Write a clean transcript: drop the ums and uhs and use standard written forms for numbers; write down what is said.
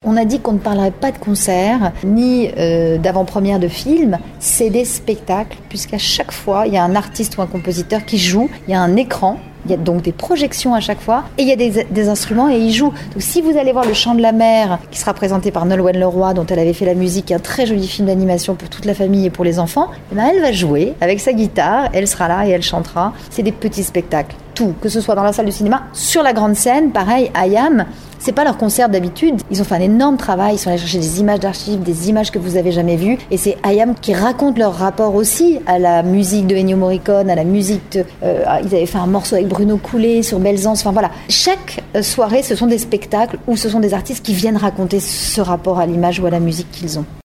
On a dit qu'on ne parlerait pas de concerts, ni d'avant-première de films, c'est des spectacles, puisqu'à chaque fois, il y a un artiste ou un compositeur qui joue, il y a un écran, il y a donc des projections à chaque fois, et il y a des instruments et ils jouent. Donc si vous allez voir Le Chant de la Mer, qui sera présenté par Nolwenn Leroy, dont elle avait fait la musique, un très joli film d'animation pour toute la famille et pour les enfants, et ben elle va jouer avec sa guitare, elle sera là et elle chantera. C'est des petits spectacles, tout, que ce soit dans la salle de cinéma, sur la grande scène, pareil, IAM. C'est pas leur concert d'habitude. Ils ont fait un énorme travail. Ils sont allés chercher des images d'archives, des images que vous avez jamais vues. Et c'est IAM qui raconte leur rapport aussi à la musique de Ennio Morricone, à la musique ils avaient fait un morceau avec Bruno Coulet sur Belzance. Enfin voilà. Chaque soirée, ce sont des spectacles où ce sont des artistes qui viennent raconter ce rapport à l'image ou à la musique qu'ils ont.